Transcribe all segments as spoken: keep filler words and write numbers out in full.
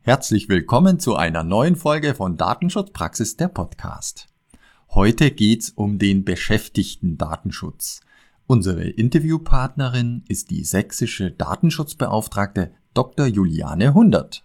Herzlich willkommen zu einer neuen Folge von Datenschutzpraxis, der Podcast. Heute geht's um den Beschäftigten-Datenschutz. Unsere Interviewpartnerin ist die sächsische Datenschutzbeauftragte Doktor Juliane Hundert.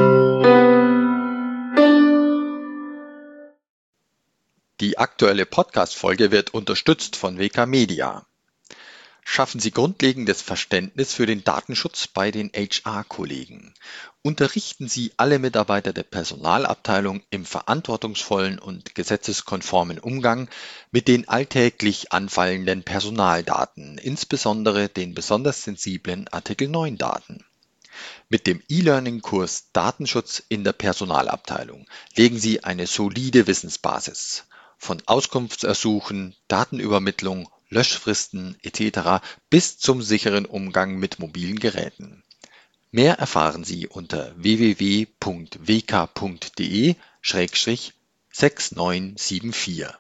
Die aktuelle Podcast-Folge wird unterstützt von W K Media. Schaffen Sie grundlegendes Verständnis für den Datenschutz bei den H R-Kollegen. Unterrichten Sie alle Mitarbeiter der Personalabteilung im verantwortungsvollen und gesetzeskonformen Umgang mit den alltäglich anfallenden Personaldaten, insbesondere den besonders sensiblen Artikel neun Daten. Mit dem E-Learning-Kurs Datenschutz in der Personalabteilung legen Sie eine solide Wissensbasis von Auskunftsersuchen, Datenübermittlung, Löschfristen et cetera bis zum sicheren Umgang mit mobilen Geräten. Mehr erfahren Sie unter w w w punkt w k punkt d e Schrägstrich sechs neun sieben vier.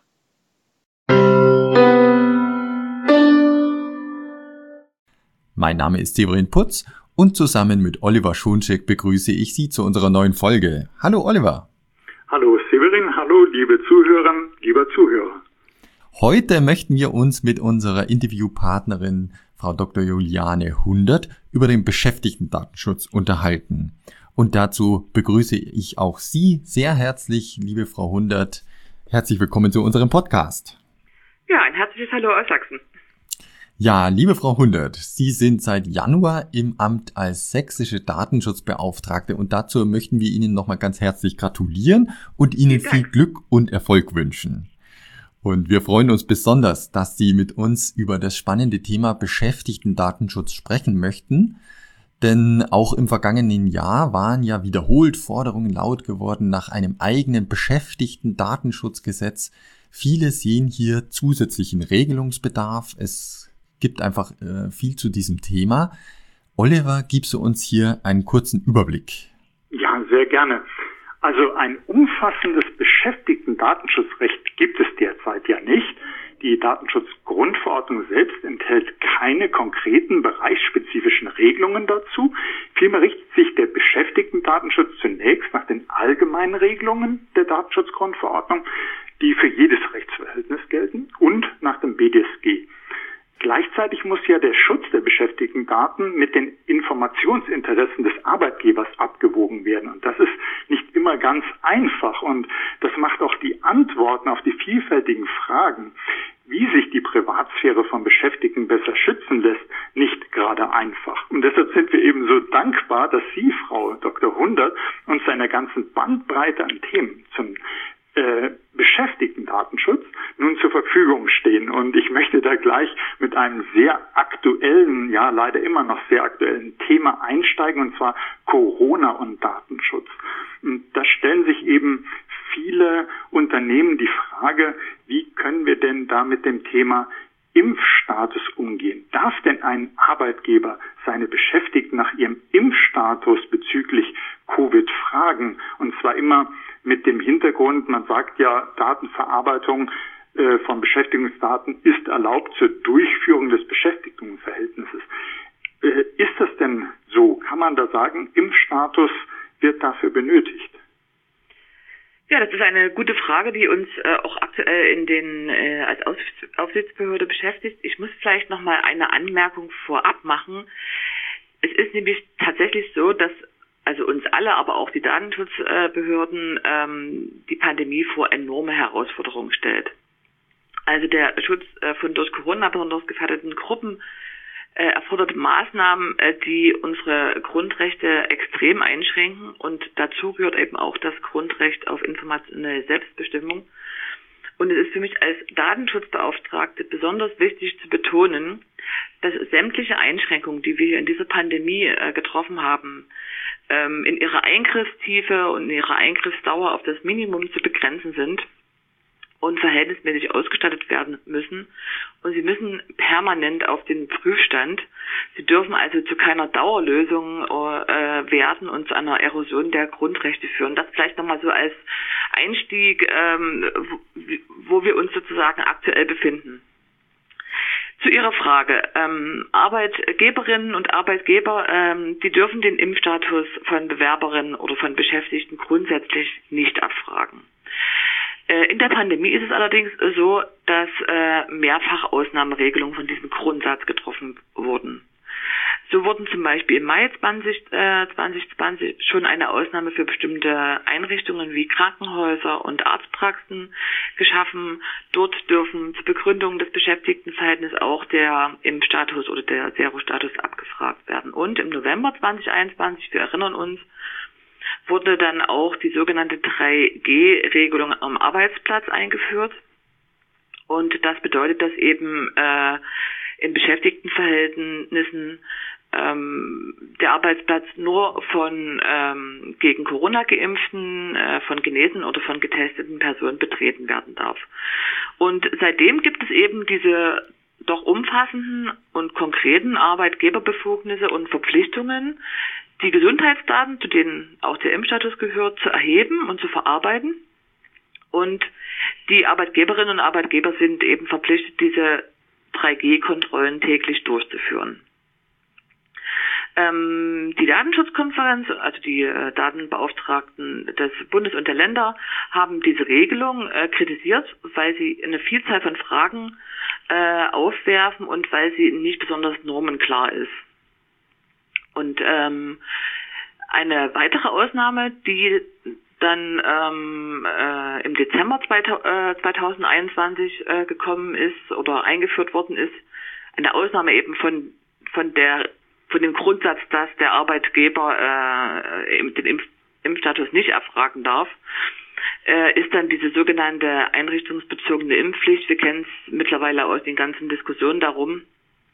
Mein Name ist Severin Putz und zusammen mit Oliver Schoncheck begrüße ich Sie zu unserer neuen Folge. Hallo Oliver. Hallo Severin, hallo liebe Zuhörer, lieber Zuhörer. Heute möchten wir uns mit unserer Interviewpartnerin Frau Doktor Juliane Hundert über den Beschäftigten-Datenschutz unterhalten. Und dazu begrüße ich auch Sie sehr herzlich, liebe Frau Hundert. Herzlich willkommen zu unserem Podcast. Ja, ein herzliches Hallo aus Sachsen. Ja, liebe Frau Hundert, Sie sind seit Januar im Amt als sächsische Datenschutzbeauftragte und dazu möchten wir Ihnen nochmal ganz herzlich gratulieren und Ihnen viel Glück und Erfolg wünschen. Und wir freuen uns besonders, dass Sie mit uns über das spannende Thema Beschäftigten-Datenschutz sprechen möchten. Denn auch im vergangenen Jahr waren ja wiederholt Forderungen laut geworden nach einem eigenen Beschäftigten-Datenschutzgesetz. Viele sehen hier zusätzlichen Regelungsbedarf. Es gibt einfach äh, viel zu diesem Thema. Oliver, gibst du uns hier einen kurzen Überblick? Ja, sehr gerne. Also ein umfassendes Beschäftigten-Datenschutzrecht gibt es derzeit ja nicht. Die Datenschutzgrundverordnung selbst enthält keine konkreten bereichsspezifischen Regelungen dazu. Vielmehr richtet sich der Beschäftigten-Datenschutz zunächst nach den allgemeinen Regelungen der Datenschutzgrundverordnung, die für jedes Rechtsverhältnis gelten, und nach dem B D S G. Gleichzeitig muss ja der Schutz der Beschäftigtendaten mit den Informationsinteressen des Arbeitgebers abgewogen werden. Und das ist nicht immer ganz einfach. Und das macht auch die Antworten auf die vielfältigen Fragen, wie sich die Privatsphäre von Beschäftigten besser schützen lässt, nicht gerade einfach. Und deshalb sind wir eben so dankbar, dass Sie, Frau Doktor Hundert, uns einer ganzen Bandbreite an Themen zum Äh, Beschäftigten-Datenschutz nun zur Verfügung stehen. Und ich möchte da gleich mit einem sehr aktuellen, ja leider immer noch sehr aktuellen Thema einsteigen, und zwar Corona und Datenschutz. Und da stellen sich eben viele Unternehmen die Frage, wie können wir denn da mit dem Thema Impfstatus umgehen? Darf denn ein Arbeitgeber seine Beschäftigten nach ihrem Impfstatus bezüglich Covid fragen? Und zwar immer mit dem Hintergrund, man sagt ja, Datenverarbeitung äh, von Beschäftigungsdaten ist erlaubt zur Durchführung des Beschäftigungsverhältnisses. Äh, ist das denn so? Kann man da sagen, Impfstatus wird dafür benötigt? Ja, das ist eine gute Frage, die uns äh, auch aktuell in den äh, als Auf- Aufsichtsbehörde beschäftigt. Ich muss vielleicht noch mal eine Anmerkung vorab machen. Es ist nämlich tatsächlich so, dass also uns alle, aber auch die Datenschutzbehörden, ähm, die Pandemie vor enorme Herausforderungen stellt. Also der Schutz äh, von durch Corona besonders gefährdeten Gruppen äh, erfordert Maßnahmen, äh, die unsere Grundrechte extrem einschränken, und dazu gehört eben auch das Grundrecht auf informationelle Selbstbestimmung. Und es ist für mich als Datenschutzbeauftragte besonders wichtig zu betonen, dass sämtliche Einschränkungen, die wir hier in dieser Pandemie äh, getroffen haben, ähm, in ihrer Eingriffstiefe und in ihrer Eingriffsdauer auf das Minimum zu begrenzen sind und verhältnismäßig ausgestattet werden müssen. Und sie müssen permanent auf den Prüfstand. Sie dürfen also zu keiner Dauerlösung äh, werden und zu einer Erosion der Grundrechte führen. Das vielleicht nochmal so als Einstieg, ähm, wo, wo wir uns sozusagen aktuell befinden. Zu Ihrer Frage. Ähm, Arbeitgeberinnen und Arbeitgeber, ähm, die dürfen den Impfstatus von Bewerberinnen oder von Beschäftigten grundsätzlich nicht abfragen. Äh, in der Pandemie ist es allerdings so, dass äh, mehrfach Ausnahmeregelungen von diesem Grundsatz getroffen wurden. So wurden zum Beispiel im Mai zwanzig zwanzig schon eine Ausnahme für bestimmte Einrichtungen wie Krankenhäuser und Arztpraxen geschaffen. Dort dürfen zur Begründung des Beschäftigtenverhältnisses auch der Impfstatus oder der Serostatus abgefragt werden. Und im November zwanzig einundzwanzig, wir erinnern uns, wurde dann auch die sogenannte drei G Regelung am Arbeitsplatz eingeführt. Und das bedeutet, dass eben äh, in Beschäftigtenverhältnissen ähm, der Arbeitsplatz nur von ähm, gegen Corona geimpften, äh, von genesen oder von getesteten Personen betreten werden darf. Und seitdem gibt es eben diese doch umfassenden und konkreten Arbeitgeberbefugnisse und Verpflichtungen, die Gesundheitsdaten, zu denen auch der Impfstatus gehört, zu erheben und zu verarbeiten. Und die Arbeitgeberinnen und Arbeitgeber sind eben verpflichtet, diese drei G Kontrollen täglich durchzuführen. Ähm, die Datenschutzkonferenz, also die äh, Datenbeauftragten des Bundes und der Länder, haben diese Regelung äh, kritisiert, weil sie eine Vielzahl von Fragen äh, aufwerfen und weil sie nicht besonders normenklar ist. Und ähm, eine weitere Ausnahme, die dann ähm, äh, im Dezember zweitausendeinundzwanzig äh, gekommen ist oder eingeführt worden ist, eine Ausnahme eben von von der von dem Grundsatz, dass der Arbeitgeber äh, den Impf Impfstatus nicht abfragen darf, äh, ist dann diese sogenannte einrichtungsbezogene Impfpflicht. Wir kennen es mittlerweile aus den ganzen Diskussionen darum.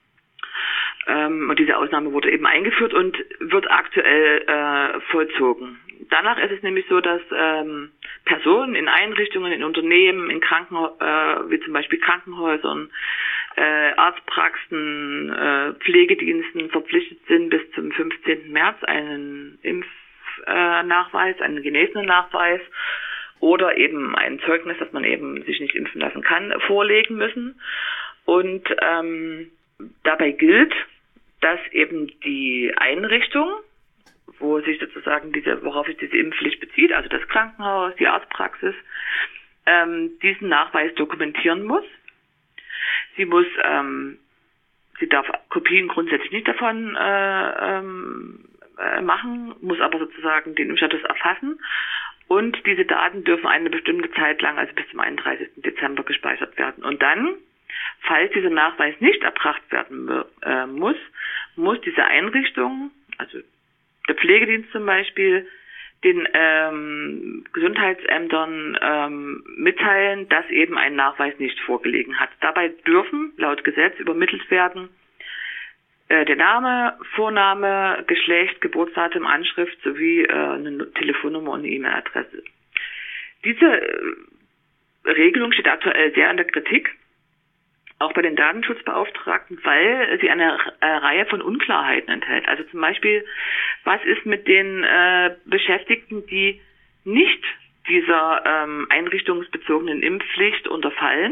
Ähm, und diese Ausnahme wurde eben eingeführt und wird aktuell äh, vollzogen. Danach ist es nämlich so, dass ähm, Personen in Einrichtungen, in Unternehmen, in Krankenhäusern, äh, wie zum Beispiel Krankenhäusern, äh, Arztpraxen, äh, Pflegediensten verpflichtet sind, bis zum fünfzehnten März einen Impfnachweis, äh, einen genesenen Nachweis oder eben ein Zeugnis, dass man eben sich nicht impfen lassen kann, vorlegen müssen. Und ähm, dabei gilt, dass eben die Einrichtung, wo sich sozusagen diese, worauf sich diese Impfpflicht bezieht, also das Krankenhaus, die Arztpraxis, ähm, diesen Nachweis dokumentieren muss. Sie muss, ähm, sie darf Kopien grundsätzlich nicht davon äh, ähm, äh, machen, muss aber sozusagen den Impfstatus erfassen. Und diese Daten dürfen eine bestimmte Zeit lang, also bis zum einunddreißigsten Dezember, gespeichert werden. Und dann, falls dieser Nachweis nicht erbracht werden äh, muss, muss diese Einrichtung, also der Pflegedienst zum Beispiel, den ähm, Gesundheitsämtern ähm, mitteilen, dass eben ein Nachweis nicht vorgelegen hat. Dabei dürfen laut Gesetz übermittelt werden äh, der Name, Vorname, Geschlecht, Geburtsdatum, Anschrift sowie äh, eine Telefonnummer und eine E-Mail-Adresse. Diese äh, Regelung steht aktuell sehr in der Kritik, auch bei den Datenschutzbeauftragten, weil sie eine äh, Reihe von Unklarheiten enthält. Also zum Beispiel, was ist mit den äh, Beschäftigten, die nicht dieser ähm, einrichtungsbezogenen Impfpflicht unterfallen,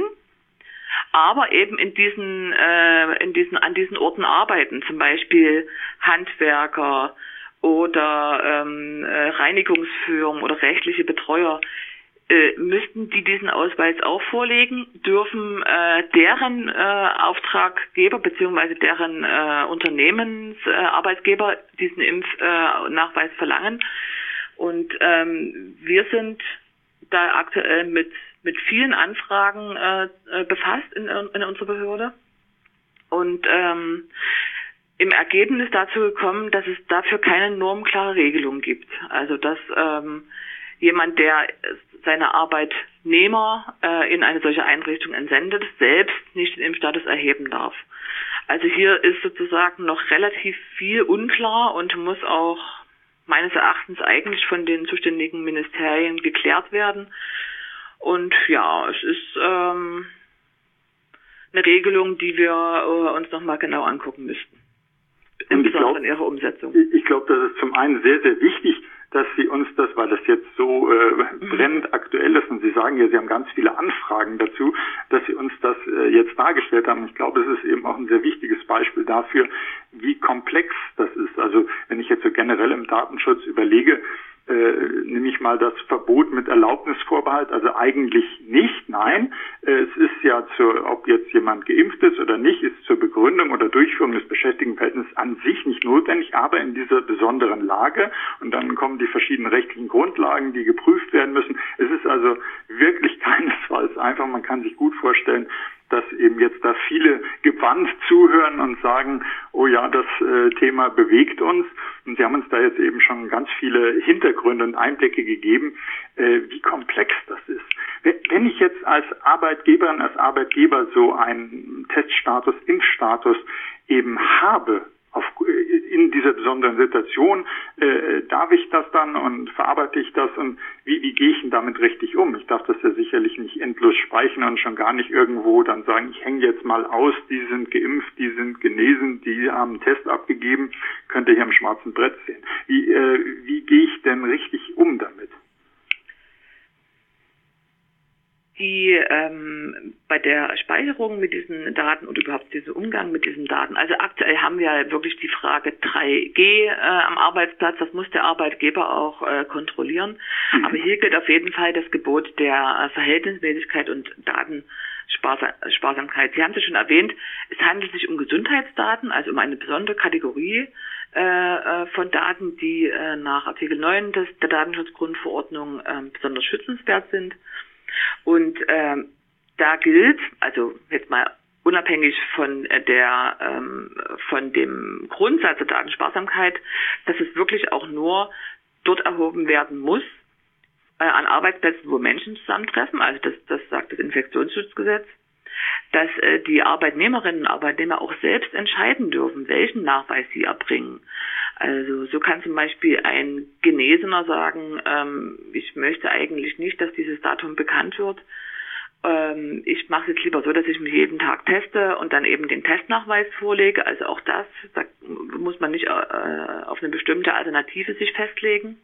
aber eben in diesen, äh, in diesen, an diesen Orten arbeiten, zum Beispiel Handwerker oder ähm, äh, Reinigungsfirmen oder rechtliche Betreuer. Äh, müssten die diesen Ausweis auch vorlegen, dürfen äh, deren äh, Auftraggeber bzw. deren äh, Unternehmensarbeitgeber äh, diesen Impfnachweis äh, verlangen. Und ähm, wir sind da aktuell mit mit vielen Anfragen äh, befasst in, in unserer Behörde und ähm, im Ergebnis dazu gekommen, dass es dafür keine normklare Regelung gibt. Also dass ähm, jemand, der seine Arbeitnehmer äh, in eine solche Einrichtung entsendet, selbst nicht den Impfstatus erheben darf. Also hier ist sozusagen noch relativ viel unklar und muss auch meines Erachtens eigentlich von den zuständigen Ministerien geklärt werden. Und ja, es ist ähm, eine Regelung, die wir äh, uns nochmal genau angucken müssten. Insbesondere in ihrer Umsetzung. Ich glaube, das ist zum einen sehr, sehr wichtig, dass Sie uns das, weil das jetzt so äh, brennend aktuell ist und Sie sagen ja, Sie haben ganz viele Anfragen dazu, dass Sie uns das äh, jetzt dargestellt haben. Ich glaube, es ist eben auch ein sehr wichtiges Beispiel dafür, wie komplex das ist. Also wenn ich jetzt so generell im Datenschutz überlege, Äh, nehme ich mal das Verbot mit Erlaubnisvorbehalt, also eigentlich nicht, nein. Äh, es ist ja, zur, ob jetzt jemand geimpft ist oder nicht, ist zur Begründung oder Durchführung des Beschäftigtenverhältnisses an sich nicht notwendig, aber in dieser besonderen Lage, und dann kommen die verschiedenen rechtlichen Grundlagen, die geprüft werden müssen. Es ist also wirklich keinesfalls einfach, man kann sich gut vorstellen, dass eben jetzt da viele gewandt zuhören und sagen, oh ja, das äh, Thema bewegt uns. Und Sie haben uns da jetzt eben schon ganz viele Hintergründe und Einblicke gegeben, äh, wie komplex das ist. Wenn ich jetzt als Arbeitgeberin, als Arbeitgeber so einen Teststatus, Impfstatus eben habe, auf, in dieser besonderen Situation, äh, darf ich das dann und verarbeite ich das und wie, wie gehe ich denn damit richtig um? Ich darf das ja sicherlich nicht endlos speichern und schon gar nicht irgendwo dann sagen, ich hänge jetzt mal aus, die sind geimpft, die sind genesen, die haben einen Test abgegeben, könnt ihr hier am schwarzen Brett sehen. Wie, äh, wie gehe ich denn richtig um damit? Die ähm, bei der Speicherung mit diesen Daten oder überhaupt diesen Umgang mit diesen Daten, also aktuell haben wir wirklich die Frage drei G äh, am Arbeitsplatz, das muss der Arbeitgeber auch äh, kontrollieren, mhm. aber hier gilt auf jeden Fall das Gebot der äh, Verhältnismäßigkeit und Datensparsamkeit. Sie haben es ja schon erwähnt, es handelt sich um Gesundheitsdaten, also um eine besondere Kategorie äh, von Daten, die äh, nach Artikel neun des, der Datenschutzgrundverordnung äh, besonders schützenswert sind. Und ähm, da gilt, also jetzt mal unabhängig von der ähm, von dem Grundsatz der Datensparsamkeit, dass es wirklich auch nur dort erhoben werden muss äh, an Arbeitsplätzen, wo Menschen zusammentreffen. Also das, das sagt das Infektionsschutzgesetz, dass äh, die Arbeitnehmerinnen und Arbeitnehmer auch selbst entscheiden dürfen, welchen Nachweis sie erbringen. Also so kann zum Beispiel ein Genesener sagen, ähm, ich möchte eigentlich nicht, dass dieses Datum bekannt wird. Ähm, ich mache es jetzt lieber so, dass ich mich jeden Tag teste und dann eben den Testnachweis vorlege. Also auch das, da muss man nicht äh, auf eine bestimmte Alternative sich festlegen.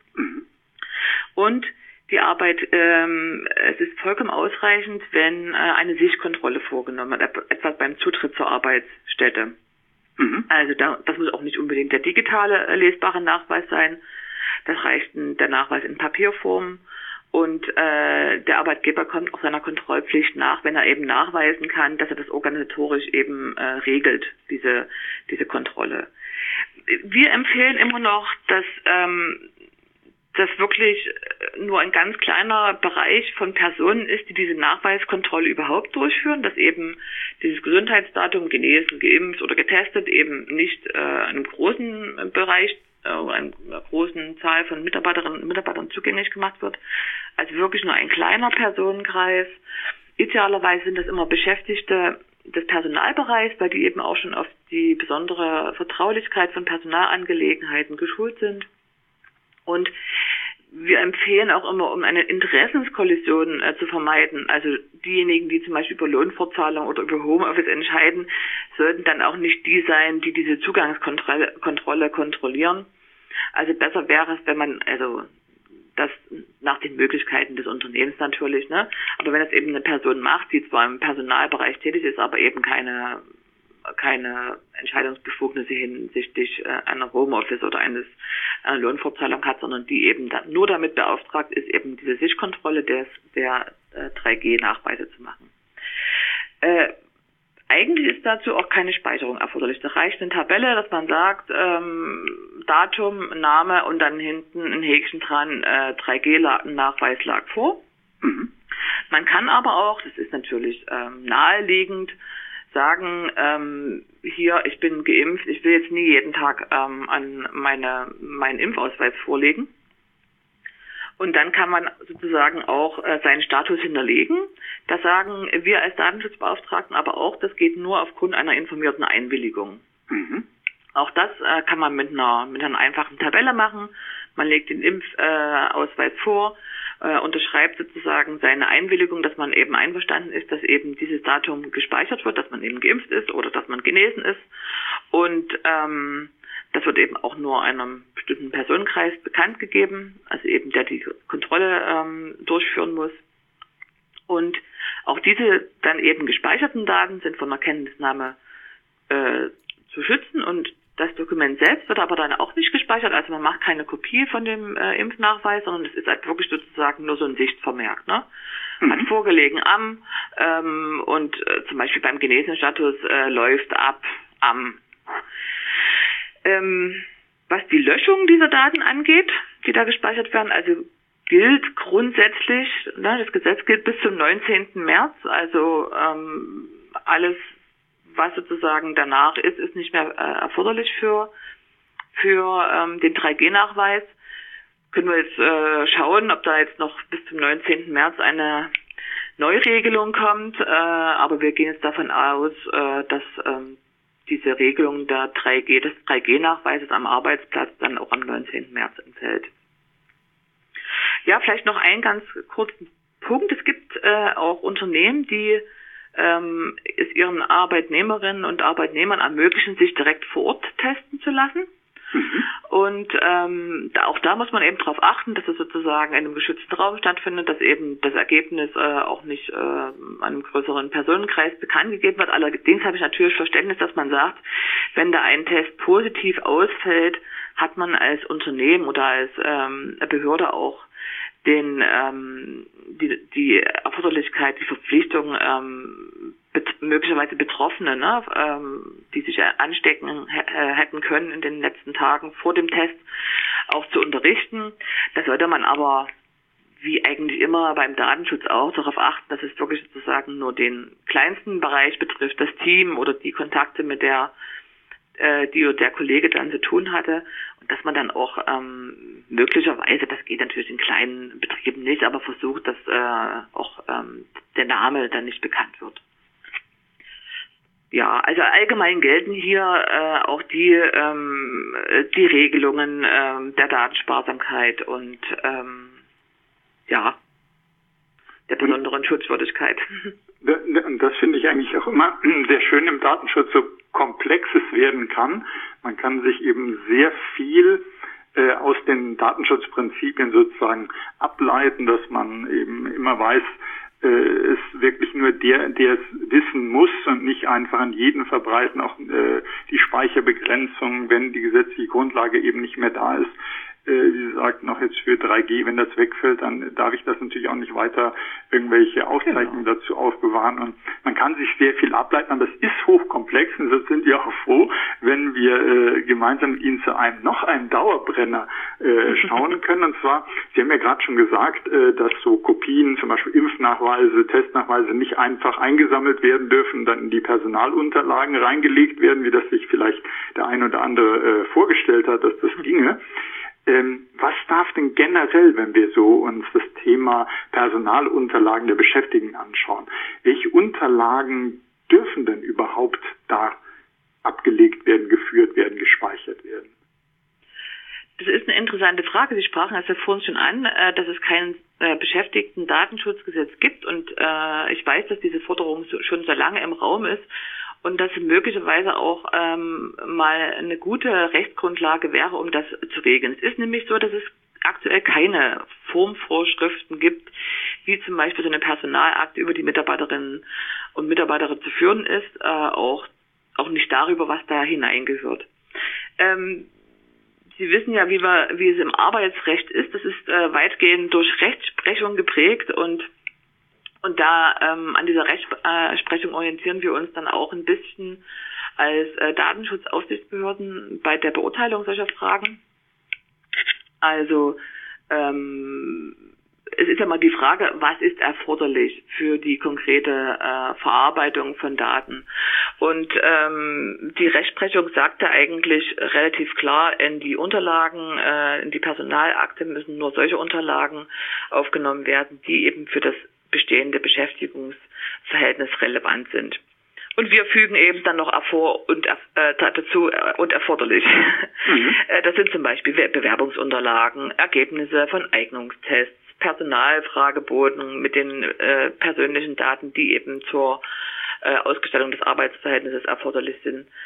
Und die Arbeit, ähm, es ist vollkommen ausreichend, wenn äh, eine Sichtkontrolle vorgenommen wird, etwa beim Zutritt zur Arbeitsstätte. Mhm. Also da, das muss auch nicht unbedingt der digitale äh, lesbare Nachweis sein. Das reicht ein, der Nachweis in Papierform. Und äh, der Arbeitgeber kommt auch seiner Kontrollpflicht nach, wenn er eben nachweisen kann, dass er das organisatorisch eben äh, regelt, diese diese Kontrolle. Wir empfehlen immer noch, dass ähm, das wirklich nur ein ganz kleiner Bereich von Personen ist, die diese Nachweiskontrolle überhaupt durchführen, dass eben dieses Gesundheitsdatum genesen, geimpft oder getestet eben nicht äh, einem großen Bereich, äh, einer großen Zahl von Mitarbeiterinnen und Mitarbeitern zugänglich gemacht wird. Also wirklich nur ein kleiner Personenkreis. Idealerweise sind das immer Beschäftigte des Personalbereichs, weil die eben auch schon auf die besondere Vertraulichkeit von Personalangelegenheiten geschult sind. Und wir empfehlen auch immer, um eine Interessenskollision äh, zu vermeiden, also diejenigen, die zum Beispiel über Lohnfortzahlung oder über Homeoffice entscheiden, sollten dann auch nicht die sein, die diese Zugangskontrolle Kontrolle kontrollieren. Also besser wäre es, wenn man, also das nach den Möglichkeiten des Unternehmens natürlich, ne, aber wenn das eben eine Person macht, die zwar im Personalbereich tätig ist, aber eben keine keine Entscheidungsbefugnisse hinsichtlich äh, einer Homeoffice oder eines einer Lohnfortzahlung hat, sondern die eben da, nur damit beauftragt ist, eben diese Sichtkontrolle des, der äh, drei G Nachweise zu machen. Äh, eigentlich ist dazu auch keine Speicherung erforderlich. Da reicht eine Tabelle, dass man sagt, ähm, Datum, Name und dann hinten ein Häkchen dran, äh, drei G Nachweis lag vor. Mhm. Man kann aber auch, das ist natürlich ähm, naheliegend, sagen, ähm, hier, ich bin geimpft, ich will jetzt nie jeden Tag ähm, an meine meinen Impfausweis vorlegen. Und dann kann man sozusagen auch äh, seinen Status hinterlegen. Da sagen wir als Datenschutzbeauftragten aber auch, das geht nur aufgrund einer informierten Einwilligung. Mhm. Auch das äh, kann man mit einer mit einer einfachen Tabelle machen. Man legt den Impfausweis äh, vor, äh, unterschreibt sozusagen seine Einwilligung, dass man eben einverstanden ist, dass eben dieses Datum gespeichert wird, dass man eben geimpft ist oder dass man genesen ist. Und ähm, Das wird eben auch nur einem bestimmten Personenkreis bekannt gegeben, also eben der die Kontrolle ähm, durchführen muss. Und auch diese dann eben gespeicherten Daten sind von der Kenntnisnahme äh, zu schützen, und das Dokument selbst wird aber dann auch nicht gespeichert, also man macht keine Kopie von dem äh, Impfnachweis, sondern es ist halt wirklich sozusagen nur so ein Sichtvermerk, ne? Mhm. Hat vorgelegen am ähm, und äh, zum Beispiel beim Genesenenstatus äh, läuft ab am. Ähm, was die Löschung dieser Daten angeht, die da gespeichert werden, also gilt grundsätzlich, ne, das Gesetz gilt bis zum neunzehnten März, also ähm, alles, was sozusagen danach ist, ist nicht mehr äh, erforderlich für für ähm, den drei G Nachweis. Können wir jetzt äh, schauen, ob da jetzt noch bis zum neunzehnten März eine Neuregelung kommt, äh, aber wir gehen jetzt davon aus, äh, dass ähm, diese Regelung der drei G, des drei G Nachweises am Arbeitsplatz dann auch am neunzehnten März entfällt. Ja, vielleicht noch einen ganz kurzen Punkt. Es gibt äh, auch Unternehmen, die ähm, es ihren Arbeitnehmerinnen und Arbeitnehmern ermöglichen, sich direkt vor Ort testen zu lassen. Mhm. Und ähm, da, auch da muss man eben darauf achten, dass es sozusagen in einem geschützten Raum stattfindet, dass eben das Ergebnis äh, auch nicht äh, einem größeren Personenkreis bekannt gegeben wird. Allerdings habe ich natürlich Verständnis, dass man sagt, wenn da ein Test positiv ausfällt, hat man als Unternehmen oder als ähm, Behörde auch den ähm, die, die Erforderlichkeit, die Verpflichtung, ähm, bet- möglicherweise Betroffene, ne, ähm, die sich anstecken h- hätten können in den letzten Tagen vor dem Test, auch zu unterrichten. Da sollte man aber, wie eigentlich immer beim Datenschutz auch, darauf achten, dass es wirklich sozusagen nur den kleinsten Bereich betrifft, das Team oder die Kontakte, mit der äh, die oder der Kollege dann zu tun hatte. Und dass man dann auch ähm, möglicherweise, das geht natürlich in kleinen Betrieben nicht, aber versucht, dass äh, auch ähm, der Name dann nicht bekannt wird. Ja, also allgemein gelten hier äh, auch die ähm, die Regelungen ähm, der Datensparsamkeit und ähm, ja, der besonderen Schutzwürdigkeit. Und das finde ich eigentlich auch immer sehr schön im Datenschutz, so komplex es werden kann. Man kann sich eben sehr viel äh, aus den Datenschutzprinzipien sozusagen ableiten, dass man eben immer weiß, äh, es wirklich nur der, der es wissen muss und nicht einfach an jeden verbreiten, auch äh, die Speicherbegrenzung, wenn die gesetzliche Grundlage eben nicht mehr da ist. Wie Sie sagten, auch jetzt für drei G, wenn das wegfällt, dann darf ich das natürlich auch nicht weiter irgendwelche Aufzeichnungen genau. dazu aufbewahren. Und man kann sich sehr viel ableiten, aber es ist hochkomplex und so sind wir auch froh, wenn wir äh, gemeinsam mit Ihnen zu einem noch einem Dauerbrenner äh, schauen können. Und zwar, Sie haben ja gerade schon gesagt, äh, dass so Kopien, zum Beispiel Impfnachweise, Testnachweise nicht einfach eingesammelt werden dürfen, dann in die Personalunterlagen reingelegt werden, wie das sich vielleicht der ein oder andere äh, vorgestellt hat, dass das ginge. Ähm, was darf denn generell, wenn wir so uns das Thema Personalunterlagen der Beschäftigten anschauen, welche Unterlagen dürfen denn überhaupt da abgelegt werden, geführt werden, gespeichert werden? Das ist eine interessante Frage. Sie sprachen es ja vorhin schon an, dass es kein Beschäftigten-Datenschutzgesetz gibt, und ich weiß, dass diese Forderung schon so lange im Raum ist. Und dass möglicherweise auch ähm, mal eine gute Rechtsgrundlage wäre, um das zu regeln. Es ist nämlich so, dass es aktuell keine Formvorschriften gibt, wie zum Beispiel so eine Personalakte über die Mitarbeiterinnen und Mitarbeiter zu führen ist, äh, auch auch nicht darüber, was da hineingehört. Ähm, Sie wissen ja, wie, wir, wie es im Arbeitsrecht ist. Das ist äh, weitgehend durch Rechtsprechung geprägt, und Und da ähm, an dieser Rechtsprechung orientieren wir uns dann auch ein bisschen als äh, Datenschutzaufsichtsbehörden bei der Beurteilung solcher Fragen. Also ähm, es ist ja mal die Frage, was ist erforderlich für die konkrete äh, Verarbeitung von Daten. Und ähm, die Rechtsprechung sagte eigentlich relativ klar, in die Unterlagen, äh, in die Personalakte müssen nur solche Unterlagen aufgenommen werden, die eben für das bestehende Beschäftigungsverhältnis relevant sind. Und wir fügen eben dann noch ervor und äh, dazu äh, und erforderlich. Mhm. Das sind zum Beispiel Bewerbungsunterlagen, Ergebnisse von Eignungstests, Personalfrageboten mit den äh, persönlichen Daten, die eben zur äh, Ausgestaltung des Arbeitsverhältnisses erforderlich sind.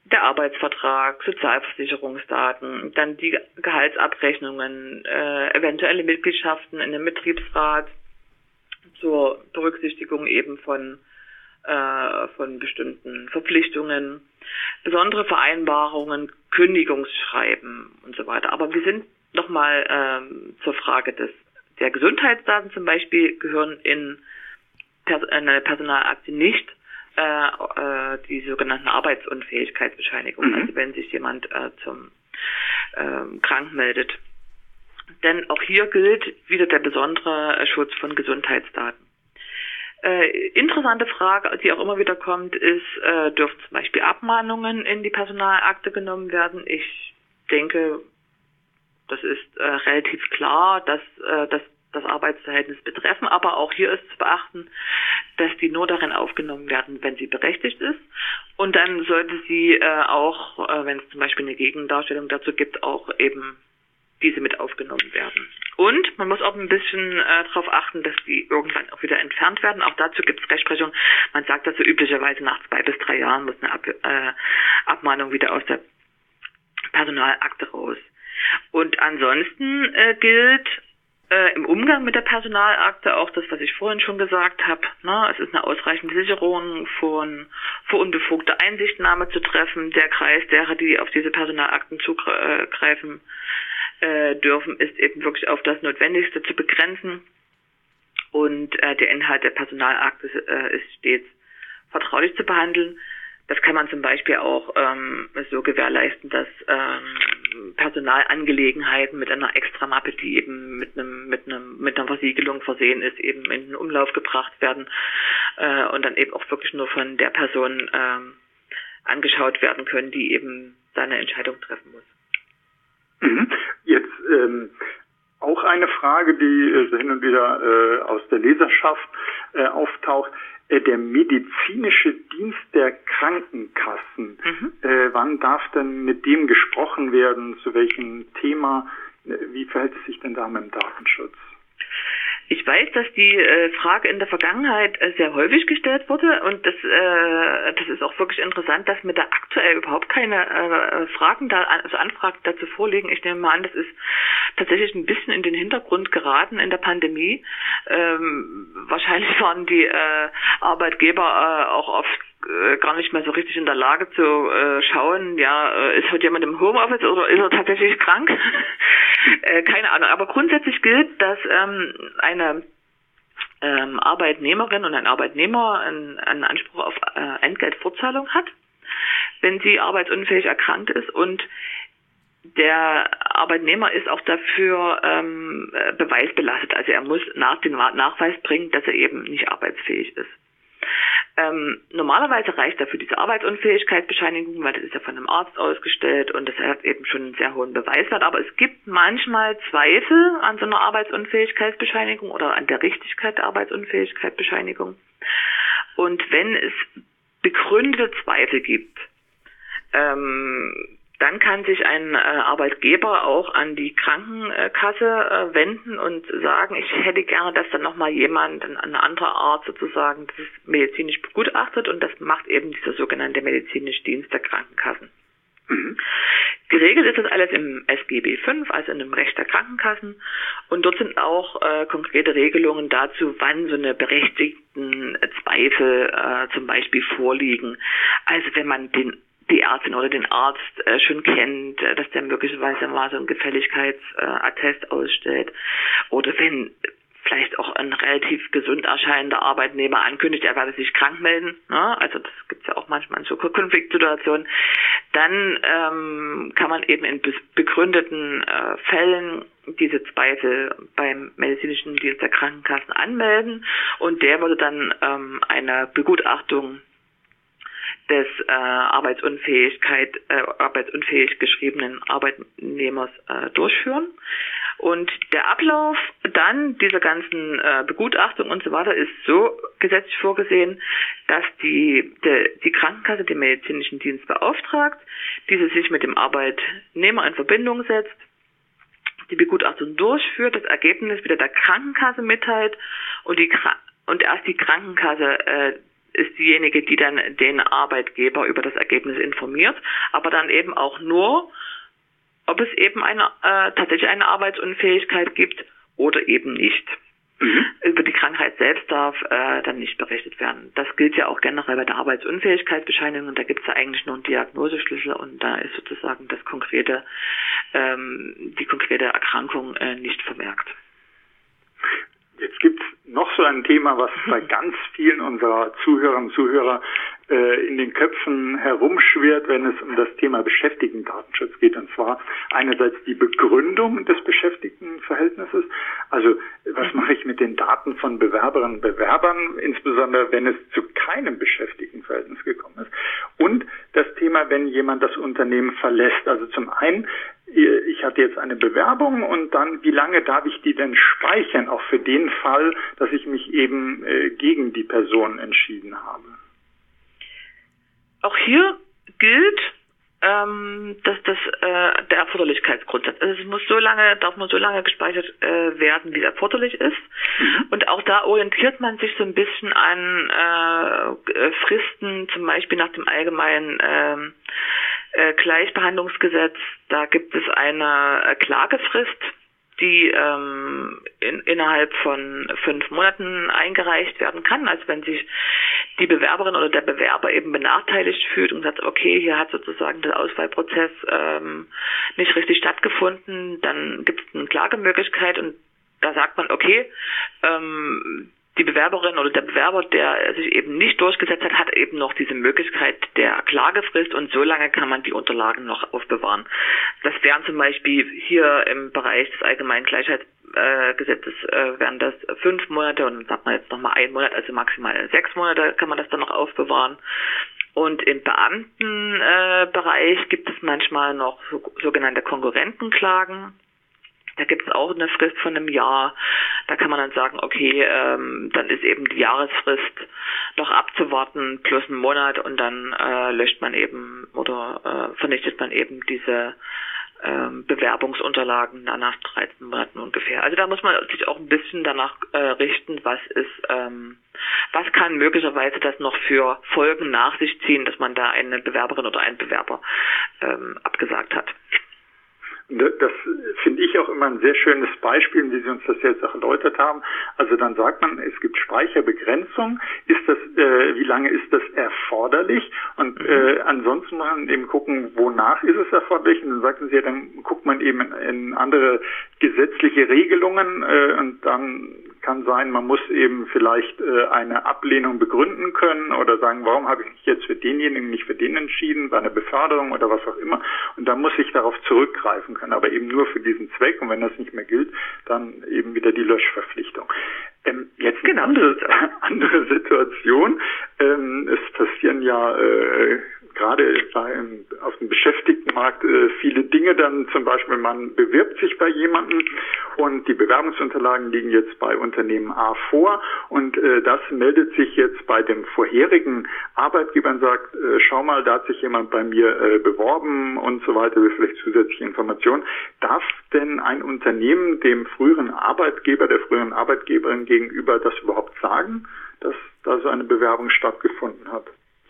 der Arbeitsvertrag, Sozialversicherungsdaten, dann die Gehaltsabrechnungen, äh, eventuelle Mitgliedschaften in einem Betriebsrat zur Berücksichtigung eben von äh, von bestimmten Verpflichtungen, besondere Vereinbarungen, Kündigungsschreiben und so weiter. Aber wir sind nochmal ähm, zur Frage des der Gesundheitsdaten zum Beispiel gehören in Pers- eine Personalakte nicht äh, äh, die sogenannten Arbeitsunfähigkeitsbescheinigungen, mhm. also wenn sich jemand äh, zum äh, krank meldet. Denn auch hier gilt wieder der besondere äh, Schutz von Gesundheitsdaten. Äh, interessante Frage, die auch immer wieder kommt, ist, äh, dürfen zum Beispiel Abmahnungen in die Personalakte genommen werden? Ich denke, das ist äh, relativ klar, dass äh, das das Arbeitsverhältnis betreffen, aber auch hier ist zu beachten, dass die nur darin aufgenommen werden, wenn sie berechtigt ist. Und dann sollte sie äh, auch, äh, wenn es zum Beispiel eine Gegendarstellung dazu gibt, auch eben diese mit aufgenommen werden. Und man muss auch ein bisschen äh, darauf achten, dass die irgendwann auch wieder entfernt werden. Auch dazu gibt es Rechtsprechung. Man sagt also üblicherweise nach zwei bis drei Jahren muss eine Ab- äh, Abmahnung wieder aus der Personalakte raus. Und ansonsten äh, gilt äh, im Umgang mit der Personalakte auch das, was ich vorhin schon gesagt habe. Ne? Es ist eine ausreichende Sicherung von vor unbefugter Einsichtnahme zu treffen. Der Kreis derer, die auf diese Personalakten zugreifen äh, dürfen, ist eben wirklich auf das Notwendigste zu begrenzen. Und äh, der Inhalt der Personalakte äh, ist stets vertraulich zu behandeln. Das kann man zum Beispiel auch ähm, so gewährleisten, dass ähm, Personalangelegenheiten mit einer Extramappe, die eben mit einem mit einem mit einer Versiegelung versehen ist, eben in den Umlauf gebracht werden äh, und dann eben auch wirklich nur von der Person ähm, angeschaut werden können, die eben seine Entscheidung treffen muss. Mhm. Jetzt ähm, auch eine Frage, die äh, hin und wieder äh, aus der Leserschaft äh, auftaucht. Der medizinische Dienst der Krankenkassen, mhm. äh, wann darf denn mit dem gesprochen werden, zu welchem Thema, wie verhält es sich denn da mit dem Datenschutz? Ich weiß, dass die äh, Frage in der Vergangenheit äh, sehr häufig gestellt wurde und das, äh, das ist auch wirklich interessant, dass mir da aktuell überhaupt keine äh, Fragen da, also Anfragen dazu vorliegen. Ich nehme mal an, das ist tatsächlich ein bisschen in den Hintergrund geraten in der Pandemie. Ähm, wahrscheinlich waren die äh, Arbeitgeber äh, auch oft äh, gar nicht mehr so richtig in der Lage zu äh, schauen, ja, äh, ist heute jemand im Homeoffice oder ist er tatsächlich krank? äh, keine Ahnung. Aber grundsätzlich gilt, dass ähm, eine ähm, Arbeitnehmerin und ein Arbeitnehmer einen, einen Anspruch auf äh, Entgeltfortzahlung hat, wenn sie arbeitsunfähig erkrankt ist, und der Arbeitnehmer ist auch dafür ähm, beweisbelastet. Also er muss nach den Nachweis bringen, dass er eben nicht arbeitsfähig ist. Ähm, normalerweise reicht dafür diese Arbeitsunfähigkeitsbescheinigung, weil das ist ja von einem Arzt ausgestellt und das hat eben schon einen sehr hohen Beweiswert. Aber es gibt manchmal Zweifel an so einer Arbeitsunfähigkeitsbescheinigung oder an der Richtigkeit der Arbeitsunfähigkeitsbescheinigung. Und wenn es begründete Zweifel gibt, ähm, dann kann sich ein äh, Arbeitgeber auch an die Krankenkasse äh, wenden und sagen, ich hätte gerne, dass dann nochmal jemand, ein, ein anderer Arzt sozusagen, das ist medizinisch begutachtet, und das macht eben dieser sogenannte medizinische Dienst der Krankenkassen. Mhm. Geregelt ist das alles im S G B fünf, also in dem Recht der Krankenkassen, und dort sind auch äh, konkrete Regelungen dazu, wann so eine berechtigten Zweifel äh, zum Beispiel vorliegen. Also wenn man den die Ärztin oder den Arzt äh, schon kennt, äh, dass der möglicherweise mal so einen Gefälligkeitsattest äh, ausstellt, oder wenn vielleicht auch ein relativ gesund erscheinender Arbeitnehmer ankündigt, er werde sich krank melden, ne? Also das gibt's ja auch manchmal in so Konfliktsituationen, dann ähm, kann man eben in be- begründeten äh, Fällen diese Zweifel beim medizinischen Dienst der Krankenkassen anmelden, und der würde dann ähm, eine Begutachtung des äh, Arbeitsunfähigkeit, äh, arbeitsunfähig geschriebenen Arbeitnehmers äh, durchführen. Und der Ablauf dann dieser ganzen äh, Begutachtung und so weiter ist so gesetzlich vorgesehen, dass die, de, die Krankenkasse den medizinischen Dienst beauftragt, diese sich mit dem Arbeitnehmer in Verbindung setzt, die Begutachtung durchführt, das Ergebnis wieder der Krankenkasse mitteilt und die und erst die Krankenkasse äh, ist diejenige, die dann den Arbeitgeber über das Ergebnis informiert, aber dann eben auch nur, ob es eben eine äh, tatsächlich eine Arbeitsunfähigkeit gibt oder eben nicht. Mhm. Über die Krankheit selbst darf äh, dann nicht berichtet werden. Das gilt ja auch generell bei der Arbeitsunfähigkeitsbescheinigung, und da gibt es ja eigentlich nur einen Diagnoseschlüssel, und da ist sozusagen das konkrete, ähm, die konkrete Erkrankung äh, nicht vermerkt. Jetzt gibt es noch so ein Thema, was bei ganz vielen unserer Zuhörerinnen und Zuhörer äh, in den Köpfen herumschwirrt, wenn es um das Thema Beschäftigtendatenschutz geht. Und zwar einerseits die Begründung des Beschäftigtenverhältnisses. Also was mache ich mit den Daten von Bewerberinnen und Bewerbern, insbesondere wenn es zu keinem Beschäftigtenverhältnis gekommen ist. Und das Thema, wenn jemand das Unternehmen verlässt. Also zum einen, ich hatte jetzt eine Bewerbung, und dann, wie lange darf ich die denn speichern, auch für den Fall, dass ich mich eben äh, gegen die Person entschieden habe? Auch hier gilt, ähm, dass das äh, der Erforderlichkeitsgrundsatz. Also es muss so lange, darf nur so lange gespeichert äh, werden, wie es erforderlich ist. Mhm. Und auch da orientiert man sich so ein bisschen an äh, Fristen, zum Beispiel nach dem allgemeinen äh, äh, Gleichbehandlungsgesetz. Da gibt es eine äh, Klagefrist, die ähm, in, innerhalb von fünf Monaten eingereicht werden kann. Also wenn sich die Bewerberin oder der Bewerber eben benachteiligt fühlt und sagt, okay, hier hat sozusagen der Auswahlprozess ähm, nicht richtig stattgefunden, dann gibt es eine Klagemöglichkeit, und da sagt man, okay, ähm, die Bewerberin oder der Bewerber, der sich eben nicht durchgesetzt hat, hat eben noch diese Möglichkeit der Klagefrist, und so lange kann man die Unterlagen noch aufbewahren. Das wären zum Beispiel hier im Bereich des Allgemeinen Gleichheitsgesetzes äh, wären das fünf Monate, und dann sagt man jetzt nochmal ein Monat, also maximal sechs Monate kann man das dann noch aufbewahren. Und im Beamtenbereich äh, gibt es manchmal noch so, sogenannte Konkurrentenklagen. Da gibt es auch eine Frist von einem Jahr. Da kann man dann sagen, okay, ähm, dann ist eben die Jahresfrist noch abzuwarten plus einen Monat, und dann äh, löscht man eben oder äh, vernichtet man eben diese ähm, Bewerbungsunterlagen nach dreizehn Monaten ungefähr. Also da muss man sich auch ein bisschen danach äh, richten, was ist, ähm, was kann möglicherweise das noch für Folgen nach sich ziehen, dass man da eine Bewerberin oder einen Bewerber ähm, abgesagt hat. Das finde ich auch immer ein sehr schönes Beispiel, wie Sie uns das jetzt auch erläutert haben. Also dann sagt man, es gibt Speicherbegrenzung. Ist das, äh, wie lange ist das erforderlich? Und äh, ansonsten muss man eben gucken, wonach ist es erforderlich? Und dann sagten Sie ja, dann guckt man eben in, in andere gesetzliche Regelungen, äh, und dann kann sein, man muss eben vielleicht äh, eine Ablehnung begründen können oder sagen, warum habe ich mich jetzt für denjenigen, nicht für den entschieden, bei einer Beförderung oder was auch immer. Und dann muss ich darauf zurückgreifen können, aber eben nur für diesen Zweck. Und wenn das nicht mehr gilt, dann eben wieder die Löschverpflichtung. Ähm, jetzt eine genau. andere, andere Situation. Ähm, es passieren ja äh, gerade beim, auf dem Beschäftigtenmarkt äh, viele Dinge. Dann zum Beispiel, man bewirbt sich bei jemandem und die Bewerbungsunterlagen liegen jetzt bei Unternehmen A vor, und äh, das meldet sich jetzt bei dem vorherigen Arbeitgeber und sagt, äh, schau mal, da hat sich jemand bei mir äh, beworben und so weiter, will vielleicht zusätzliche Informationen. Darf denn ein Unternehmen dem früheren Arbeitgeber, der früheren Arbeitgeberin gegenüber das überhaupt sagen, dass da so eine Bewerbung stattgefunden hat?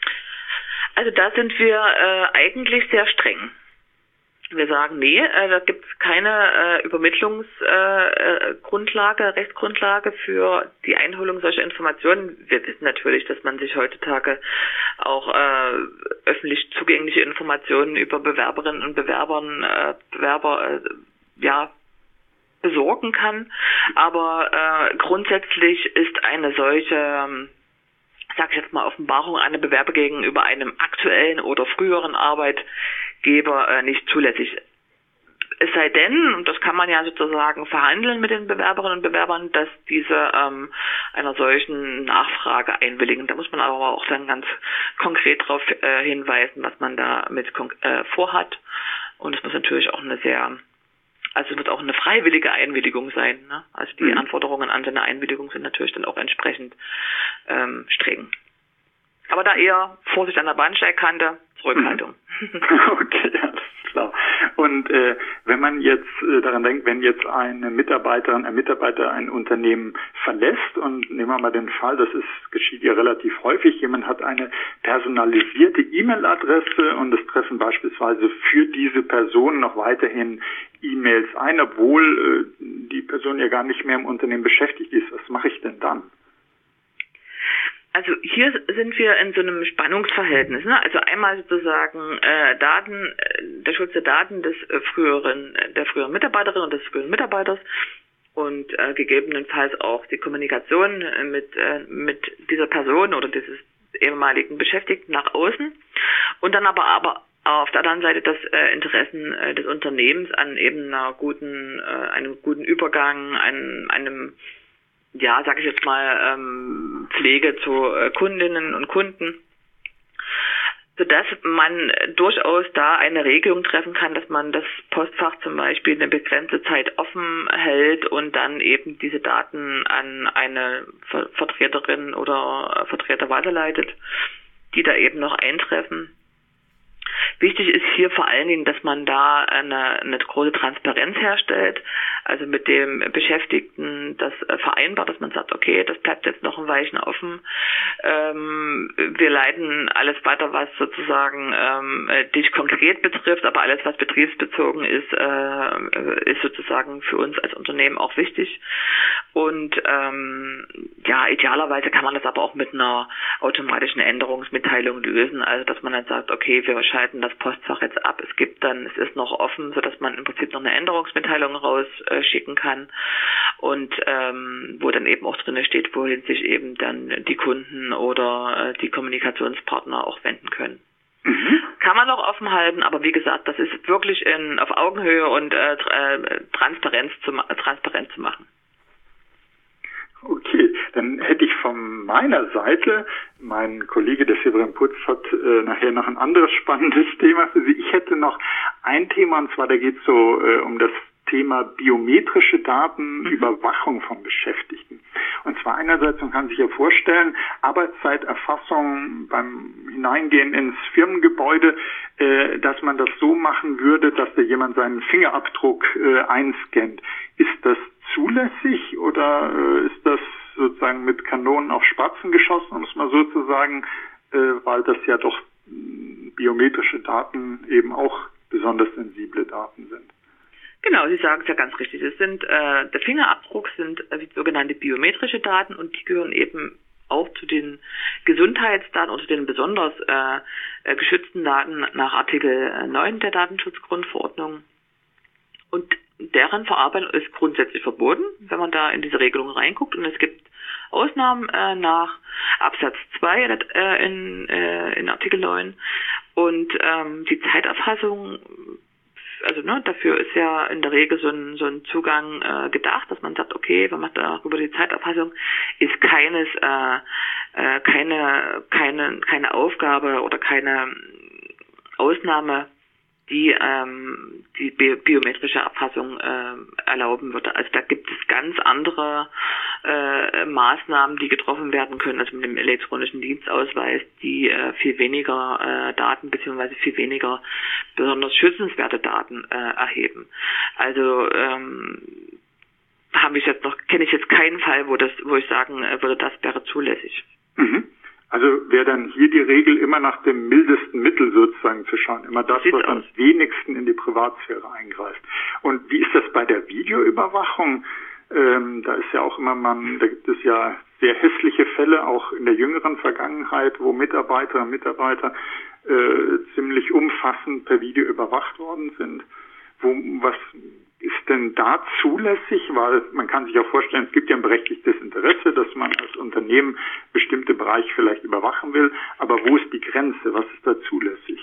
Also da sind wir äh, eigentlich sehr streng. Wir sagen, nee, äh, da gibt es keine äh, Übermittlungsgrundlage, äh, Rechtsgrundlage für die Einholung solcher Informationen. Wir wissen natürlich, dass man sich heutzutage auch äh, öffentlich zugängliche Informationen über Bewerberinnen und Bewerbern, äh, Bewerber, äh, ja, besorgen kann. Aber äh, grundsätzlich ist eine solche, ähm, sag ich jetzt mal, Offenbarung einer Bewerber gegenüber einem aktuellen oder früheren Arbeitgeber äh, nicht zulässig. Es sei denn, und das kann man ja sozusagen verhandeln mit den Bewerberinnen und Bewerbern, dass diese ähm, einer solchen Nachfrage einwilligen. Da muss man aber auch dann ganz konkret darauf äh, hinweisen, was man damit äh, vorhat. Und es muss natürlich auch eine sehr, also es wird auch eine freiwillige Einwilligung sein. Ne? Also die mhm. Anforderungen an seine Einwilligung sind natürlich dann auch entsprechend ähm, streng. Aber da eher Vorsicht an der Bahnsteigkante, Zurückhaltung. Mhm. Okay, alles klar. Und äh, wenn man jetzt äh, daran denkt, wenn jetzt eine Mitarbeiterin, ein Mitarbeiter ein Unternehmen verlässt und nehmen wir mal den Fall, das ist, geschieht ja relativ häufig, jemand hat eine personalisierte E-Mail-Adresse und es treffen beispielsweise für diese Person noch weiterhin E-Mails ein, obwohl äh, die Person ja gar nicht mehr im Unternehmen beschäftigt ist. Was mache ich denn dann? Also hier sind wir in so einem Spannungsverhältnis, ne? Also einmal sozusagen äh, Daten, äh, der Schutz der Daten des äh, früheren, der früheren Mitarbeiterin und des früheren Mitarbeiters und äh, gegebenenfalls auch die Kommunikation äh, mit äh, mit dieser Person oder dieses ehemaligen Beschäftigten nach außen und dann aber aber auf der anderen Seite das äh, Interessen äh, des Unternehmens an eben einer guten, äh, einem guten Übergang, an einem ja, sage ich jetzt mal, ähm, Pflege zu äh, Kundinnen und Kunden, sodass man durchaus da eine Regelung treffen kann, dass man das Postfach zum Beispiel eine begrenzte Zeit offen hält und dann eben diese Daten an eine Ver- Vertreterin oder Vertreter weiterleitet, die da eben noch eintreffen. Wichtig ist hier vor allen Dingen, dass man da eine, eine große Transparenz herstellt, also mit dem Beschäftigten das vereinbart, dass man sagt, okay, das bleibt jetzt noch ein Weilchen offen. Ähm, wir leiten alles weiter, was sozusagen ähm, dich konkret betrifft, aber alles, was betriebsbezogen ist, äh, ist sozusagen für uns als Unternehmen auch wichtig. Und ähm, ja, idealerweise kann man das aber auch mit einer automatischen Änderungsmitteilung lösen, also dass man dann sagt, okay, wir schalten das Postfach jetzt ab, es gibt dann, es ist noch offen, sodass man im Prinzip noch eine Änderungsmitteilung rausschicken kann und ähm, wo dann eben auch drin steht, wohin sich eben dann die Kunden oder äh, die Kommunikationspartner auch wenden können. Mhm. Kann man noch offen halten, aber wie gesagt, das ist wirklich in, auf Augenhöhe und äh, Transparenz zu, transparent zu machen. Okay, dann hätte ich von meiner Seite, mein Kollege, der Severin Putz, hat äh, nachher noch ein anderes spannendes Thema für Sie. Ich hätte noch ein Thema, und zwar da geht es so äh, um das Thema biometrische Daten, mhm. Überwachung von Beschäftigten. Und zwar einerseits, man kann sich ja vorstellen, Arbeitszeiterfassung beim Hineingehen ins Firmengebäude, äh, dass man das so machen würde, dass da jemand seinen Fingerabdruck äh, einscannt. Ist das zulässig oder äh, ist das sozusagen mit Kanonen auf Spatzen geschossen, um es mal so zu sagen, äh, weil das ja doch äh, biometrische Daten eben auch besonders sensible Daten sind? Genau, Sie sagen es ja ganz richtig. Es sind äh, der Fingerabdruck sind äh, sogenannte biometrische Daten und die gehören eben auch zu den Gesundheitsdaten oder zu den besonders äh, äh, geschützten Daten nach Artikel neun der Datenschutzgrundverordnung. Und deren Verarbeitung ist grundsätzlich verboten, wenn man da in diese Regelung reinguckt. Und es gibt Ausnahmen äh, nach Absatz zwei äh, in, äh, in Artikel neun. Und ähm, die Zeiterfassung, also ne, dafür ist ja in der Regel so ein, so ein Zugang äh, gedacht, dass man sagt, okay, wenn man da über die Zeiterfassung ist keines, äh, äh, keine, keine, keine Aufgabe oder keine Ausnahme, die ähm, die bi- biometrische Erfassung äh, erlauben würde. Also da gibt es ganz andere äh, Maßnahmen, die getroffen werden können, also mit dem elektronischen Dienstausweis, die äh, viel weniger äh, Daten beziehungsweise viel weniger besonders schützenswerte Daten äh, erheben. Also ähm, habe ich jetzt noch, kenne ich jetzt keinen Fall, wo das, wo ich sagen würde, das wäre zulässig. Mhm. Also wäre dann hier die Regel, immer nach dem mildesten Mittel sozusagen zu schauen, immer das, was am wenigsten in die Privatsphäre eingreift. Und wie ist das bei der Videoüberwachung? Ähm, da ist ja auch immer man, da gibt es ja sehr hässliche Fälle, auch in der jüngeren Vergangenheit, wo Mitarbeiterinnen und Mitarbeiter äh, ziemlich umfassend per Video überwacht worden sind. Wo, was ist denn da zulässig? Weil man kann sich auch vorstellen, es gibt ja ein berechtigtes Interesse, dass man als Unternehmen bestimmte Bereiche vielleicht überwachen will. Aber wo ist die Grenze? Was ist da zulässig?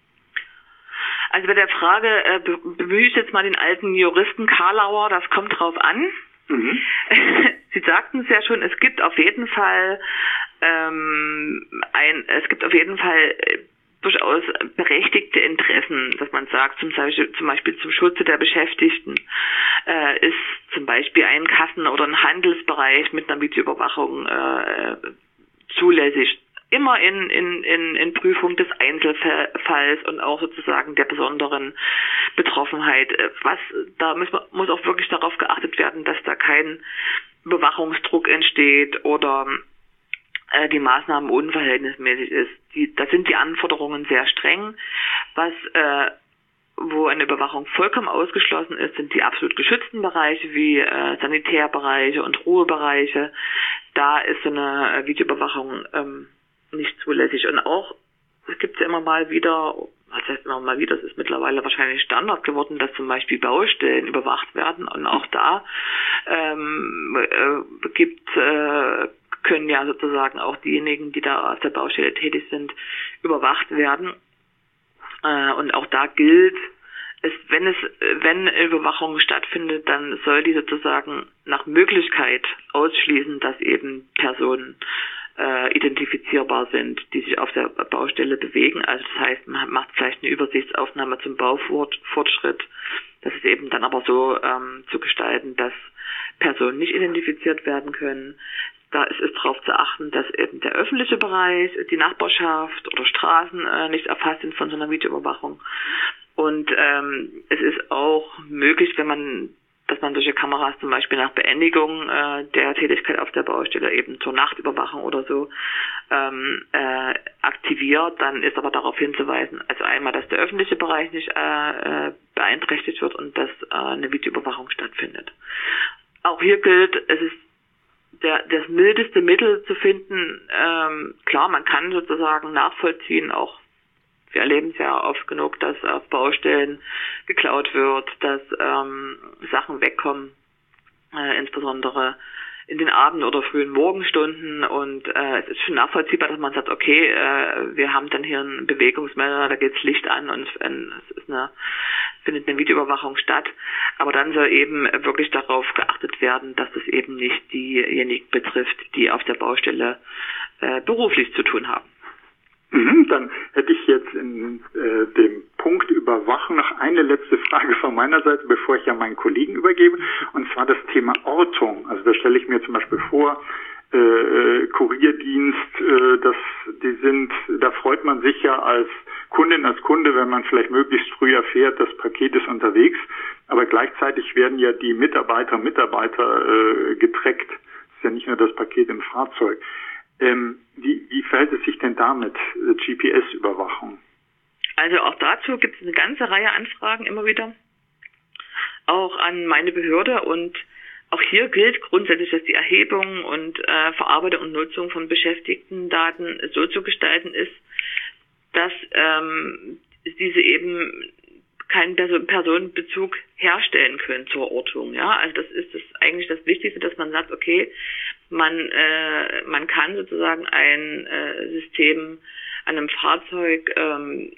Also bei der Frage äh, bemühe ich jetzt mal den alten Juristen Karlauer, das kommt drauf an. Mhm. Sie sagten es ja schon, es gibt auf jeden Fall ähm, ein, es gibt auf jeden Fall äh, durchaus berechtigte Interessen, dass man sagt, zum Beispiel, zum Beispiel zum Schutze der Beschäftigten äh, ist zum Beispiel ein Kassen- oder ein Handelsbereich mit einer Videoüberwachung äh, zulässig. immer in, in, in, in Prüfung des Einzelfalls und auch sozusagen der besonderen Betroffenheit. Was, da muss, man, muss auch wirklich darauf geachtet werden, dass da kein Überwachungsdruck entsteht oder äh, die Maßnahmen unverhältnismäßig ist. Die, da sind die Anforderungen sehr streng. Was, äh, wo eine Überwachung vollkommen ausgeschlossen ist, sind die absolut geschützten Bereiche wie äh, Sanitärbereiche und Ruhebereiche. Da ist so eine äh, Videoüberwachung ähm, nicht zulässig. Und auch, es gibt ja immer mal wieder, was heißt immer mal wieder, es ist mittlerweile wahrscheinlich Standard geworden, dass zum Beispiel Baustellen überwacht werden. Und auch da ähm, äh, gibt, äh, können ja sozusagen auch diejenigen, die da auf der Baustelle tätig sind, überwacht werden. Äh, und auch da gilt, es, wenn es, wenn Überwachung stattfindet, dann soll die sozusagen nach Möglichkeit ausschließen, dass eben Personen äh, identifizierbar sind, die sich auf der Baustelle bewegen. Also das heißt, man macht vielleicht eine Übersichtsaufnahme zum Baufortschritt. Das ist eben dann aber so ähm, zu gestalten, dass Personen nicht identifiziert werden können. Da ist es darauf zu achten, dass eben der öffentliche Bereich, die Nachbarschaft oder Straßen äh, nicht erfasst sind von so einer Videoüberwachung. Und ähm, es ist auch möglich, wenn man, dass man solche Kameras zum Beispiel nach Beendigung äh, der Tätigkeit auf der Baustelle eben zur Nachtüberwachung oder so ähm, äh, aktiviert, dann ist aber darauf hinzuweisen, also einmal, dass der öffentliche Bereich nicht äh, äh, beeinträchtigt wird und dass äh, eine Videoüberwachung stattfindet. Auch hier gilt, es ist der, das mildeste Mittel zu finden. Ähm, klar, man kann sozusagen nachvollziehen, auch wir erleben es ja oft genug, dass auf Baustellen geklaut wird, dass ähm, Sachen wegkommen, äh, insbesondere in den Abend- oder frühen Morgenstunden. Und äh, es ist schon nachvollziehbar, dass man sagt, okay, äh, wir haben dann hier einen Bewegungsmelder, da geht das Licht an und es ist eine, findet eine Videoüberwachung statt. Aber dann soll eben wirklich darauf geachtet werden, dass das eben nicht diejenigen betrifft, die auf der Baustelle äh, beruflich zu tun haben. Mhm, dann hätte ich jetzt in äh, dem Punkt Überwachen noch eine letzte Frage von meiner Seite, bevor ich ja meinen Kollegen übergebe, und zwar das Thema Ortung. Also da stelle ich mir zum Beispiel vor, äh, Kurierdienst, äh, das, die sind, da freut man sich ja als Kundin, als Kunde, wenn man vielleicht möglichst früh erfährt, das Paket ist unterwegs, aber gleichzeitig werden ja die Mitarbeiter, Mitarbeiter äh, getrackt. Das ist ja nicht nur das Paket im Fahrzeug. Ähm, wie, wie verhält es sich denn damit, äh, G P S-Überwachung? Also auch dazu gibt es eine ganze Reihe Anfragen immer wieder, auch an meine Behörde, und auch hier gilt grundsätzlich, dass die Erhebung und äh, Verarbeitung und Nutzung von Beschäftigtendaten so zu gestalten ist, dass ähm, diese eben keinen Person- Personenbezug herstellen können zur Ortung. Ja, also das ist das eigentlich das Wichtigste, dass man sagt, okay, man äh, man kann sozusagen ein äh, System an einem Fahrzeug ähm,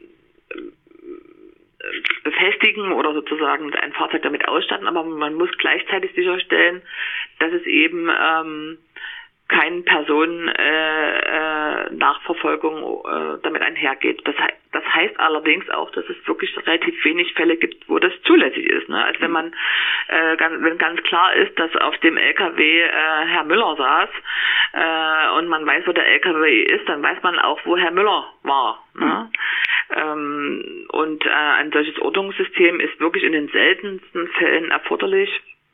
befestigen oder sozusagen ein Fahrzeug damit ausstatten, aber man muss gleichzeitig sicherstellen, dass es eben ähm, keine Personen-Nachverfolgung äh, äh, damit einhergeht. Das, he- das heißt allerdings auch, dass es wirklich relativ wenig Fälle gibt, wo das zulässig ist. Ne? Also wenn man, äh, ganz, wenn ganz klar ist, dass auf dem L K W äh, Herr Müller saß äh, und man weiß, wo der L K W ist, dann weiß man auch, wo Herr Müller war. Ne? Mhm. Ähm, und äh, ein solches Ortungssystem ist wirklich in den seltensten Fällen erforderlich.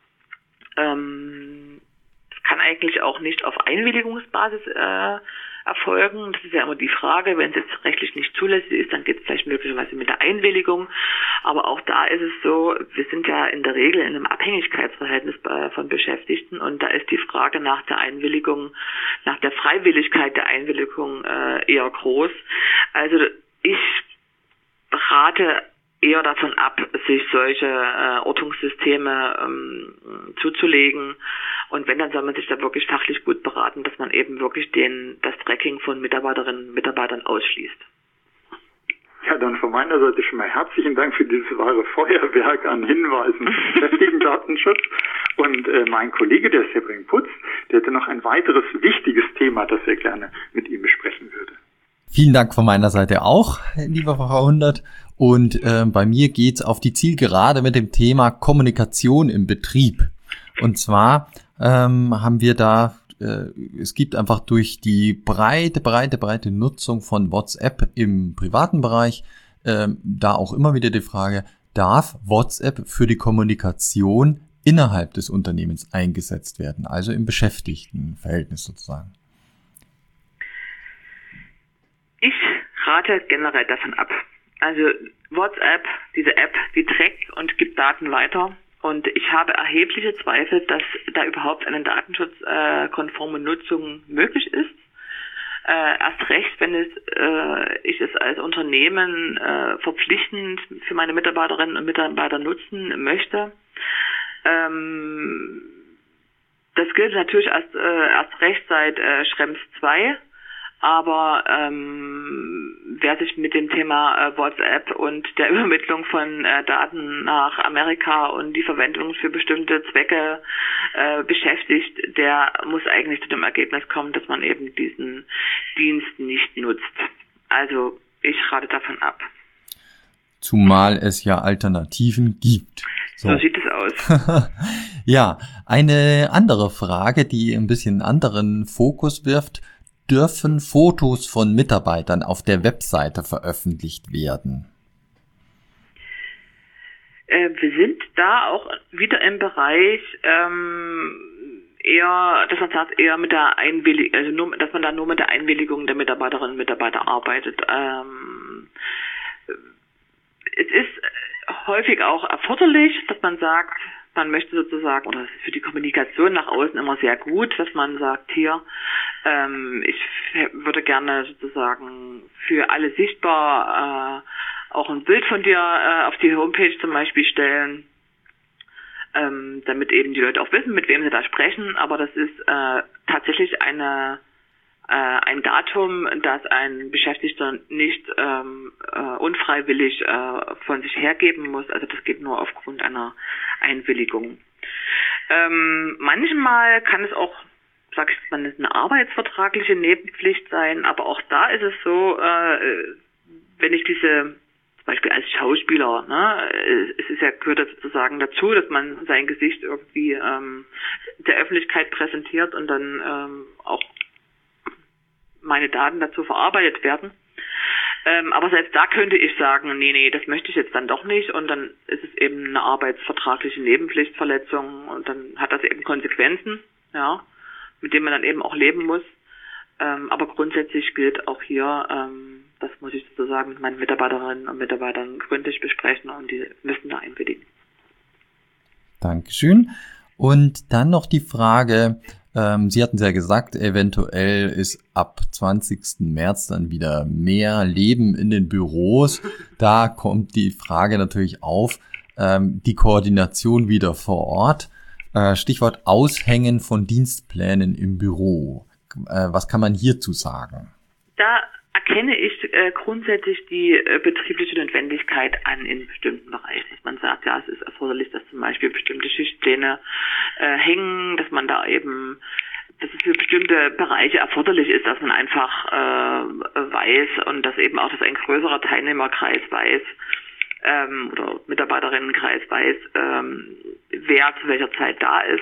Ähm, kann eigentlich auch nicht auf Einwilligungsbasis äh, erfolgen. Das ist ja immer die Frage, wenn es jetzt rechtlich nicht zulässig ist, dann geht es vielleicht möglicherweise mit der Einwilligung. Aber auch da ist es so, wir sind ja in der Regel in einem Abhängigkeitsverhältnis bei, von Beschäftigten, und da ist die Frage nach der Einwilligung, nach der Freiwilligkeit der Einwilligung äh, eher groß. Also ich rate eher davon ab, sich solche äh, Ortungssysteme ähm, zuzulegen. Und wenn, dann soll man sich da wirklich fachlich gut beraten, dass man eben wirklich den das Tracking von Mitarbeiterinnen und Mitarbeitern ausschließt. Ja, dann von meiner Seite schon mal herzlichen Dank für dieses wahre Feuerwerk an Hinweisen zum Beschäftigtendatenschutz. Und äh, mein Kollege, der Severin Putz, der hätte noch ein weiteres wichtiges Thema, das er gerne mit ihm besprechen würde. Vielen Dank von meiner Seite auch, liebe Frau Hundert. Und äh, bei mir geht's auf die Zielgerade mit dem Thema Kommunikation im Betrieb. Und zwar ähm, haben wir da äh, es gibt einfach durch die breite, breite, breite Nutzung von WhatsApp im privaten Bereich äh, da auch immer wieder die Frage, darf WhatsApp für die Kommunikation innerhalb des Unternehmens eingesetzt werden, also im Beschäftigtenverhältnis sozusagen? Ich rate generell davon ab. Also WhatsApp, diese App, die trägt und gibt Daten weiter. Und ich habe erhebliche Zweifel, dass da überhaupt eine datenschutzkonforme Nutzung möglich ist. Äh, erst recht, wenn es, äh, ich es als Unternehmen äh, verpflichtend für meine Mitarbeiterinnen und Mitarbeiter nutzen möchte. Ähm, das gilt natürlich erst, äh, erst recht seit äh, Schrems zwei. Aber ähm, wer sich mit dem Thema äh, WhatsApp und der Übermittlung von äh, Daten nach Amerika und die Verwendung für bestimmte Zwecke äh, beschäftigt, der muss eigentlich zu dem Ergebnis kommen, dass man eben diesen Dienst nicht nutzt. Also ich rate davon ab. Zumal es ja Alternativen gibt. So, so sieht es aus. Ja, eine andere Frage, die ein bisschen anderen Fokus wirft: Dürfen Fotos von Mitarbeitern auf der Webseite veröffentlicht werden? Äh, wir sind da auch wieder im Bereich ähm, eher, dass man sagt, eher mit der Einwilligung, also nur, dass man da nur mit der Einwilligung der Mitarbeiterinnen und Mitarbeiter arbeitet. Ähm, es ist häufig auch erforderlich, dass man sagt, man möchte sozusagen, oder es ist für die Kommunikation nach außen immer sehr gut, dass man sagt, hier, ähm, ich würde gerne sozusagen für alle sichtbar äh, auch ein Bild von dir äh, auf die Homepage zum Beispiel stellen, ähm, damit eben die Leute auch wissen, mit wem sie da sprechen. Aber das ist äh, tatsächlich eine äh, ein Datum, das ein Beschäftigter nicht ähm, äh, unfreiwillig äh, von sich hergeben muss. Also das geht nur aufgrund einer Einwilligung. Ähm, manchmal kann es auch, sag ich mal, eine arbeitsvertragliche Nebenpflicht sein, aber auch da ist es so, äh, wenn ich diese, zum Beispiel als Schauspieler, ne, es ist ja, gehört das sozusagen dazu, dass man sein Gesicht irgendwie ähm, der Öffentlichkeit präsentiert und dann ähm, auch meine Daten dazu verarbeitet werden. Ähm, aber selbst da könnte ich sagen, nee, nee, das möchte ich jetzt dann doch nicht, und dann ist es eben eine arbeitsvertragliche Nebenpflichtverletzung und dann hat das eben Konsequenzen, ja, mit denen man dann eben auch leben muss. Ähm, aber grundsätzlich gilt auch hier, ähm, das muss ich sozusagen mit meinen Mitarbeiterinnen und Mitarbeitern gründlich besprechen und die müssen da einwilligen. Dankeschön. Und dann noch die Frage, ähm, Sie hatten es ja gesagt, eventuell ist ab zwanzigsten März dann wieder mehr Leben in den Büros. Da kommt die Frage natürlich auf, ähm, die Koordination wieder vor Ort. Äh, Stichwort Aushängen von Dienstplänen im Büro. Äh, was kann man hierzu sagen? Da erkenne ich äh, grundsätzlich die äh, betriebliche Notwendigkeit an in bestimmten Bereichen. Dass man sagt, ja, es ist erforderlich, dass zum Beispiel bestimmte Schichtpläne äh, hängen, dass man da eben, dass es für bestimmte Bereiche erforderlich ist, dass man einfach äh, weiß und dass eben auch, dass ein größerer Teilnehmerkreis weiß, ähm, oder Mitarbeiterinnenkreis weiß, ähm, wer zu welcher Zeit da ist.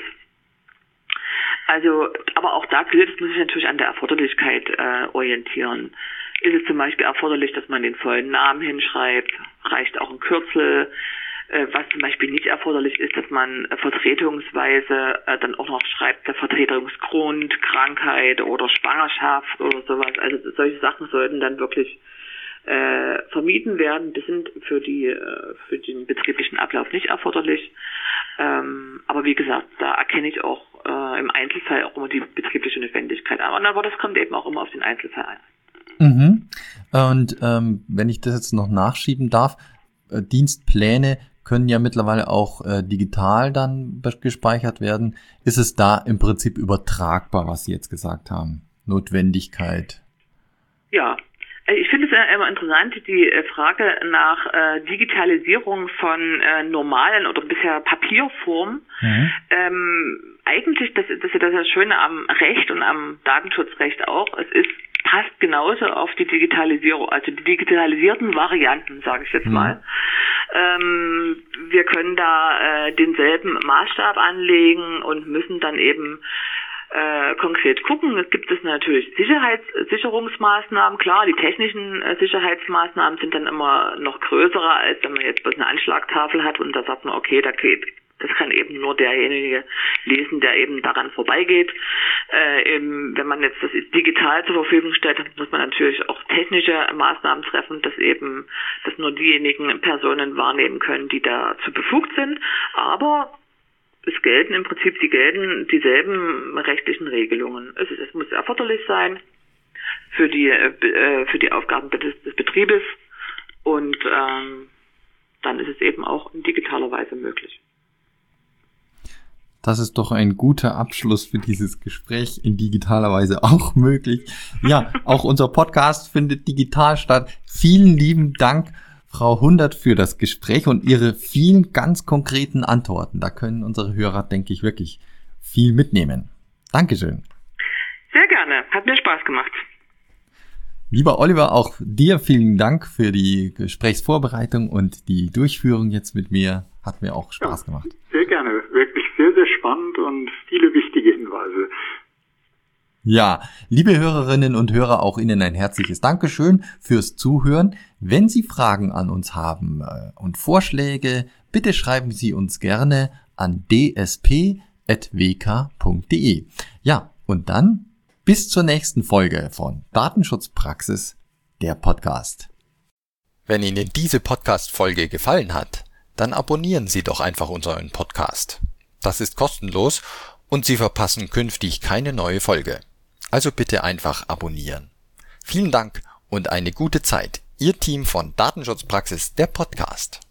Also, aber auch da gilt, es muss sich natürlich an der Erforderlichkeit äh, orientieren. Ist es zum Beispiel erforderlich, dass man den vollen Namen hinschreibt? Reicht auch ein Kürzel? Äh, was zum Beispiel nicht erforderlich ist, dass man äh, vertretungsweise äh, dann auch noch schreibt, der Vertretungsgrund, Krankheit oder Schwangerschaft oder sowas. Also solche Sachen sollten dann wirklich äh, vermieden werden. Das sind für die äh, für den betrieblichen Ablauf nicht erforderlich. Ähm, aber wie gesagt, da erkenne ich auch äh, im Einzelfall auch immer die betriebliche Notwendigkeit an. Aber das kommt eben auch immer auf den Einzelfall an. Mhm. Und ähm, wenn ich das jetzt noch nachschieben darf, äh, Dienstpläne können ja mittlerweile auch äh, digital dann gespeichert werden. Ist es da im Prinzip übertragbar, was Sie jetzt gesagt haben? Notwendigkeit? Ja. Ich finde es ja immer interessant, die Frage nach äh, Digitalisierung von äh, normalen oder bisher Papierformen. Mhm. Ähm, eigentlich, das, das ist das Schöne am Recht und am Datenschutzrecht auch, es ist passt genauso auf die Digitalisierung, also die digitalisierten Varianten, sage ich jetzt mal. Mhm. Ähm, wir können da äh, denselben Maßstab anlegen und müssen dann eben äh, konkret gucken. Es gibt es natürlich Sicherheitssicherungsmaßnahmen. Klar, die technischen äh, Sicherheitsmaßnahmen sind dann immer noch größere, als wenn man jetzt bloß eine Anschlagtafel hat und da sagt man, okay, da geht, das kann eben nur derjenige lesen, der eben daran vorbeigeht. Äh, eben, wenn man jetzt das digital zur Verfügung stellt, dann muss man natürlich auch technische Maßnahmen treffen, dass eben, dass nur diejenigen Personen wahrnehmen können, die dazu befugt sind. Aber es gelten im Prinzip, die gelten dieselben rechtlichen Regelungen. Es, ist, es muss erforderlich sein für die äh, für die Aufgaben des, des Betriebes und ähm, dann ist es eben auch in digitaler Weise möglich. Das ist doch ein guter Abschluss für dieses Gespräch, in digitaler Weise auch möglich. Ja, auch unser Podcast findet digital statt. Vielen lieben Dank, Frau Hundert, für das Gespräch und Ihre vielen ganz konkreten Antworten. Da können unsere Hörer, denke ich, wirklich viel mitnehmen. Dankeschön. Sehr gerne. Hat mir Spaß gemacht. Lieber Oliver, auch dir vielen Dank für die Gesprächsvorbereitung und die Durchführung jetzt mit mir. Hat mir auch Spaß ja, gemacht. Sehr gerne. Wirklich sehr, sehr spannend und viele wichtige Hinweise. Ja, liebe Hörerinnen und Hörer, auch Ihnen ein herzliches Dankeschön fürs Zuhören. Wenn Sie Fragen an uns haben äh, und Vorschläge, bitte schreiben Sie uns gerne an d s p at w k punkt d e. Ja, und dann bis zur nächsten Folge von Datenschutzpraxis, der Podcast. Wenn Ihnen diese Podcast-Folge gefallen hat, dann abonnieren Sie doch einfach unseren Podcast. Das ist kostenlos und Sie verpassen künftig keine neue Folge. Also bitte einfach abonnieren. Vielen Dank und eine gute Zeit. Ihr Team von Datenschutzpraxis, der Podcast.